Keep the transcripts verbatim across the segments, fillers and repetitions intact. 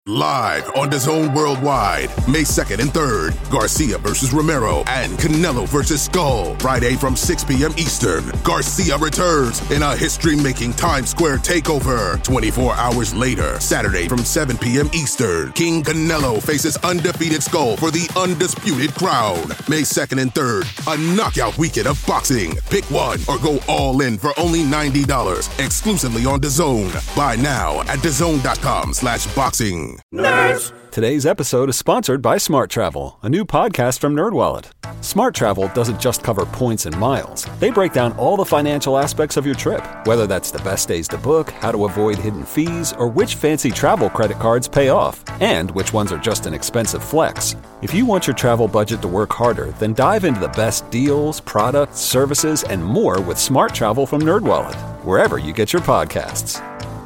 Live on DAZN Worldwide, May second and third, Garcia versus Romero and Canelo versus Skull. Friday from six p.m. Eastern, Garcia returns in a history-making Times Square takeover. twenty-four hours later, Saturday from seven p.m. Eastern, King Canelo faces undefeated Skull for the undisputed crown. May second and third, a knockout weekend of boxing. Pick one or go all in for only ninety dollars, exclusively on DAZN. Buy now at DAZN.com slash boxing. Nerds! Today's episode is sponsored by Smart Travel, a new podcast from NerdWallet. Smart Travel doesn't just cover points and miles. They break down all the financial aspects of your trip, whether that's the best days to book, how to avoid hidden fees, or which fancy travel credit cards pay off, and which ones are just an expensive flex. If you want your travel budget to work harder, then dive into the best deals, products, services, and more with Smart Travel from NerdWallet, wherever you get your podcasts.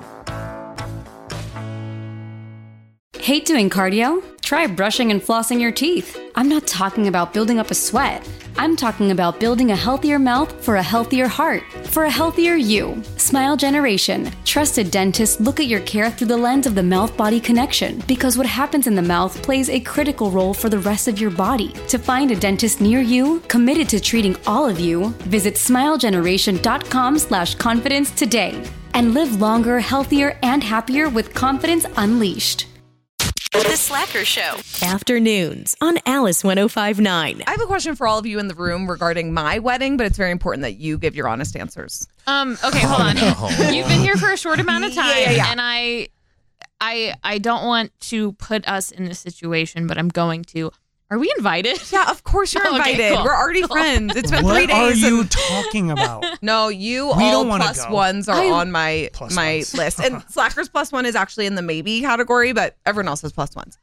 Hate doing cardio? Try brushing and flossing your teeth. I'm not talking about building up a sweat. I'm talking about building a healthier mouth for a healthier heart, for a healthier you. Smile Generation. Trusted dentists look at your care through the lens of the mouth-body connection, because what happens in the mouth plays a critical role for the rest of your body. To find a dentist near you, committed to treating all of you, visit smilegeneration.com slash confidence today and live longer, healthier, and happier with confidence unleashed. The Slacker Show. Afternoons on Alice one oh five point nine. I have a question for all of you in the room regarding my wedding, but it's very important that you give your honest answers. Um. Okay, hold on. Oh, no. You've been here for a short amount of time, yeah, yeah. and I, I, I don't want to put us in this situation, but I'm going to. Are we invited? Yeah, of course you're Okay, invited. cool. We're already friends. It's been What three days. are you and- talking about? No, you We all don't wanna plus go. ones are I- on my Plus my ones. list. And Slackers plus one is actually in the maybe category, but everyone else has plus ones.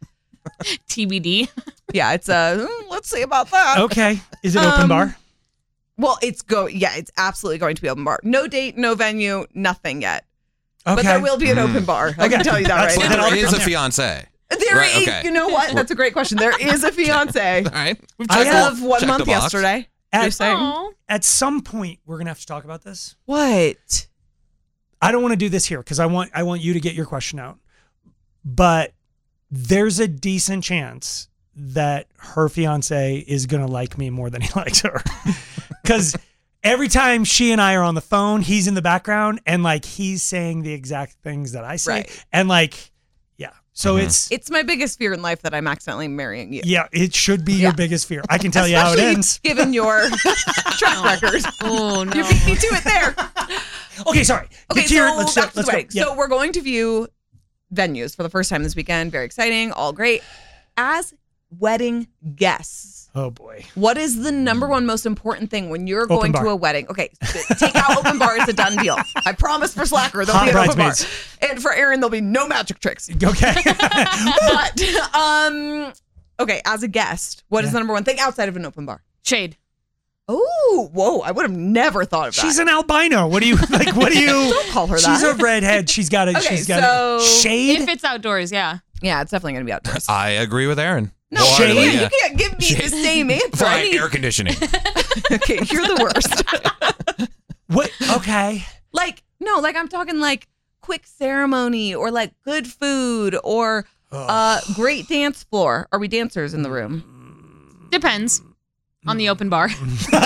T B D. Yeah, it's a, mm, let's see about that. Okay. Is it open Um, bar? Well, it's go. Yeah, it's absolutely going to be open bar. No date, no venue, nothing yet. Okay. But there will be an open bar. I Okay. can tell you that That's right fine. now. Then I'll There is come a there. fiance. There Right, is- okay. You know what? That's a great question. There is a fiance. All right. We've I As checked have the- of one checked month the box. yesterday. At, You're saying? Aw. at some point, we're going to have to talk about this. What? I don't want to do this here because I want I want you to get your question out. But there's a decent chance that her fiance is going to like me more than he likes her. Because every time she and I are on the phone, he's in the background and like he's saying the exact things that I say. Right. And like, yeah. So Mhm. it's, It's my biggest fear in life that I'm accidentally marrying you. yeah, it should be Yeah. your biggest fear. I can tell you how it Especially ends. Given your track record. Oh no. You beat me to it there. Okay, sorry. Okay, Get to so your- let's, back to let's the go. wedding. Yeah. So we're going to view venues for the first time this weekend. Very exciting. All great. As wedding guests, Oh boy. what is the number one most important thing when you're Open going bar. to a wedding? Okay, take out open bar. It's a done deal. I promise for Slacker, there'll Hot be an open bar. bridesmaids. And for Aaron, there'll be no magic tricks. Okay. But, um, okay, as a guest, what is Yeah. the number one thing outside of an open bar? Shade. Oh, whoa, I would have never thought of that. She's an albino. What do you like? What do you? Don't call her She's that. a redhead. She's got a. Okay, she's got so- a shade. If it's outdoors, yeah. Yeah, it's definitely going to be outdoors. I agree with Aaron. No, Wholeheartedly, you yeah. can't give me the same answer. I Fine, need- air conditioning. Okay, you're the worst. What? Okay. Like, no, like I'm talking like quick ceremony or like good food or uh great dance floor. Are we dancers in the room? Depends on the open bar.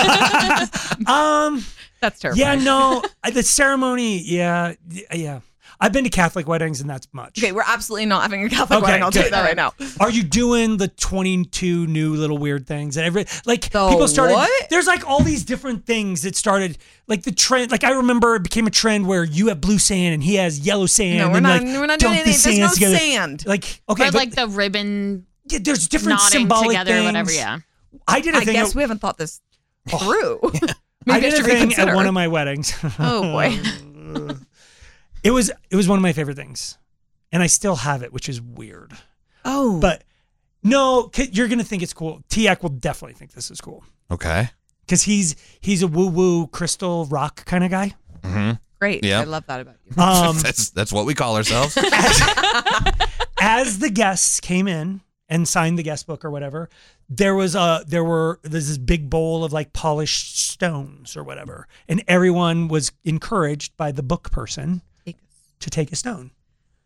Um. That's terrible. Yeah. No. I- The ceremony. Yeah. y- Yeah. I've been to Catholic weddings, and that's much. Okay, we're absolutely not having a Catholic Okay, wedding. I'll tell you good. that right now. Are you doing the twenty-two new little weird things and every like The people started? what? There's like all these different things that started like the trend. Like I remember it became a trend where you have blue sand and he has yellow sand. No, we're and not. like, we're not dump doing the anything. There's no sands together. sand. Like okay, But but like the ribbon yeah, there's different knotting symbolic together, things. whatever. Yeah. I did a I thing. guess at, we haven't thought this Oh. through. I Maybe I did a should thing reconsider. at one of my weddings. Oh boy. It was it was one of my favorite things, and I still have it, which is weird. Oh, But no, 'cause you're gonna think it's cool. T-Ac will definitely think this is cool Okay. because he's he's a woo woo crystal rock kind of guy. Mm-hmm. great. Yeah. I love that about you. Um, that's that's what we call ourselves. as the guests came in and signed the guest book or whatever, there was a there were there's this big bowl of like polished stones or whatever, and everyone was encouraged by the book person to take a stone.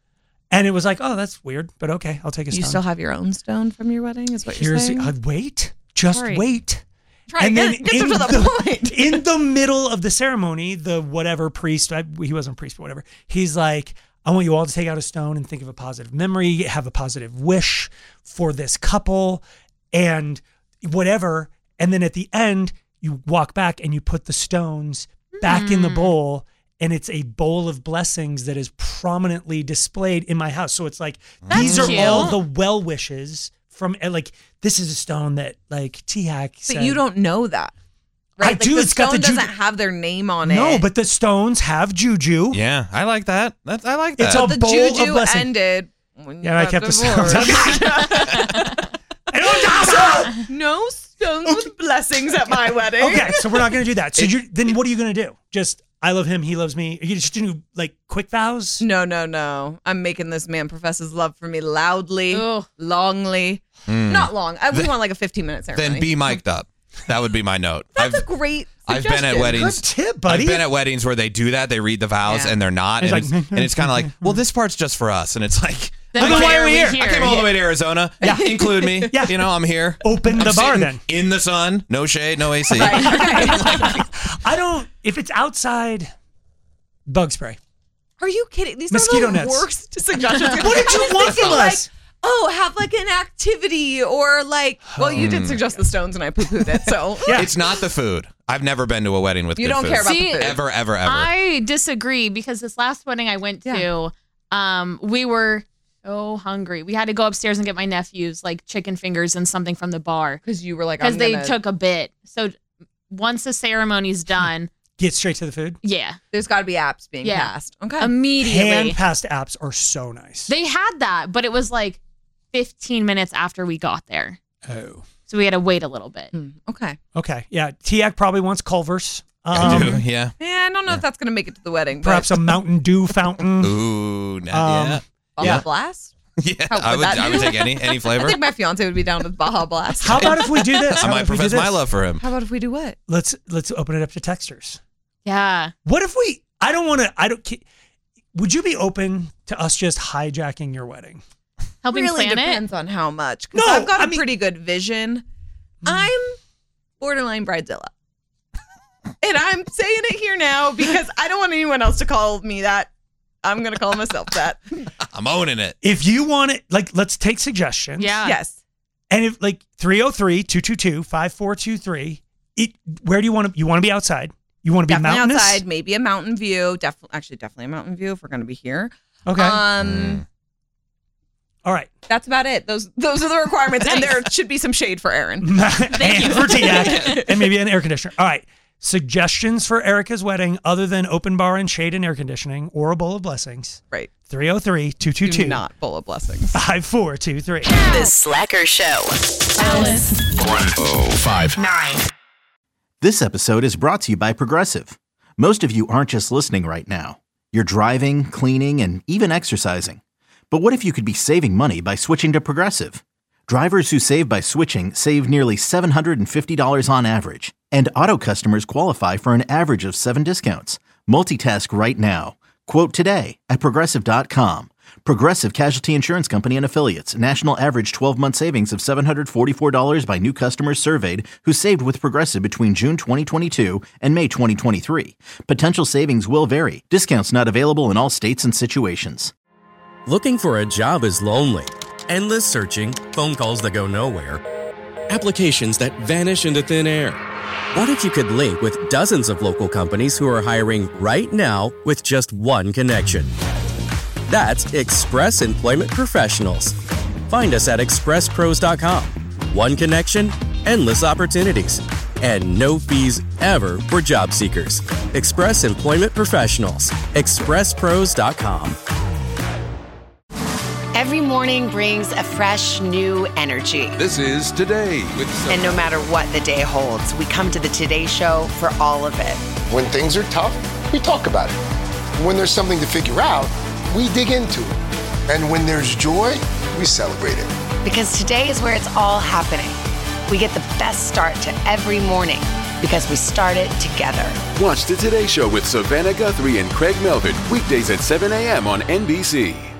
And it was like, oh, that's weird, but okay, I'll take a stone. You still have your own stone from your wedding, is what Here's, you're saying? uh, wait, just Sorry. wait. Try and to then get, get in to the, the point. in the middle of the ceremony, the whatever priest, I, he wasn't a priest, but whatever, he's like, I want you all to take out a stone and think of a positive memory, have a positive wish for this couple and whatever. And then at the end, you walk back and you put the stones back Mm. in the bowl. And it's a bowl of blessings that is prominently displayed in my house. So it's like, That's these are cute. all the well wishes from, like, this is a stone that, like, T-Hack said. But you don't know that. Right? I Like, do. The It's got stone the juju. doesn't have their name on it. No, but the stones have juju. Yeah, I like that. That's I like that. It's a the bowl juju of blessing. ended when Yeah, I you kept the got stones. divorced. I don't know. No stones with blessings at my wedding. Okay, so we're not going to do that. So you're, then what are you going to do? Just, I love him, he loves me. Are you just going to do, like, quick vows? No, no, no. I'm making this man profess his love for me loudly, Ugh. longly. Not long. I would want like a fifteen minute ceremony. Then be mic'd up. That would be my note. That's I've, a great I've been at suggestion. weddings. Good tip, buddy. I've been at weddings where they do that. They read the vows Yeah. and they're not, It's and like, it's, and it's kind of like, well, this part's just for us, and it's like, Then Then why are we here? I came all the way to Arizona. Yeah. Include me. Yeah. You know, I'm here. Open the I'm bar sitting then. in the sun, no shade, no A C. I don't, if it's outside, bug spray. Are you kidding? These Mosquito are the nets. worst suggestions. What did you I was want thinking, from like, us? oh, have like an activity or like, well, you did suggest the stones and I poo pooed it. So Yeah. It's not the food. I've never been to a wedding with you good don't food. care about See, the food. Ever, ever, ever. I disagree because this last wedding I went to, Yeah. um, we were so hungry. We had to go upstairs and get my nephews like chicken fingers and something from the bar Because you were like, because I'm they gonna- took a bit. So once the ceremony's done, Get straight to the food. yeah, There's got to be apps being Yeah. passed. Okay. immediately Hand passed apps are so nice. they had that, but it was like fifteen minutes after we got there, oh. so we had to wait a little bit. Hmm, okay. Okay. Yeah. T-Hack probably wants Culver's. I do, Um, yeah. Yeah, I don't know if that's gonna make it to the wedding. perhaps a Mountain Dew fountain. Ooh, not Um, yet. Baja yeah. Blast. Yeah, How I would would. that I do? would take any any I flavor. think my fiance would be down with Baja Blast. How about if we do this? I How might about if we do profess my this? love for him. How about if we do what? Let's let's open it up to texters. Yeah, What if we? I don't want to. I don't. ki- Would you be open to us just hijacking your wedding? helping really plan it. depends on how much. Because No, I've got a I mean- pretty good vision. I'm borderline bridezilla. And I'm saying it here now because I don't want anyone else to call me that. I'm going to call myself that. I'm owning it. If you want it, like, let's take suggestions. Yeah. Yes. And if like three oh three, two two two, five four two three, it, where do you want to, you want to be outside? You want to be Definitely mountainous? outside, maybe a mountain view. Def- actually, definitely a mountain view if we're going to be here. Okay. Um, All right. That's about it. Those those are the requirements. And there should be some shade for Aaron. and for T-Hack, and maybe an air conditioner. All right. Suggestions for Erica's wedding other than open bar and shade and air conditioning or a bowl of blessings. Right. three oh three, two two Do two, not full of blessings. five four two three. The Slacker Show. Alice. This episode is brought to you by Progressive. Most of you aren't just listening right now. You're driving, cleaning, and even exercising. But what if you could be saving money by switching to Progressive? Drivers who save by switching save nearly seven hundred fifty dollars on average. And auto customers qualify for an average of seven discounts. Multitask right now. Quote today at Progressive dot com. Progressive Casualty Insurance Company and Affiliates. National average twelve-month savings of seven hundred forty-four dollars by new customers surveyed who saved with Progressive between June twenty twenty-two and May twenty twenty-three. Potential savings will vary. Discounts not available in all states and situations. Looking for a job is lonely. Endless searching, phone calls that go nowhere, applications that vanish into thin air. What if you could link with dozens of local companies who are hiring right now with just one connection? That's Express Employment Professionals. Find us at express pros dot com. One connection, endless opportunities, and no fees ever for job seekers. Express Employment Professionals. express pros dot com. Every morning brings a fresh, new energy. This is Today with some... And no matter what the day holds, we come to the Today Show for all of it. When things are tough, we talk about it. When there's something to figure out, we dig into it. And when there's joy, we celebrate it. Because today is where it's all happening. We get the best start to every morning because we start it together. Watch the Today Show with Savannah Guthrie and Craig Melvin weekdays at seven a.m. on N B C.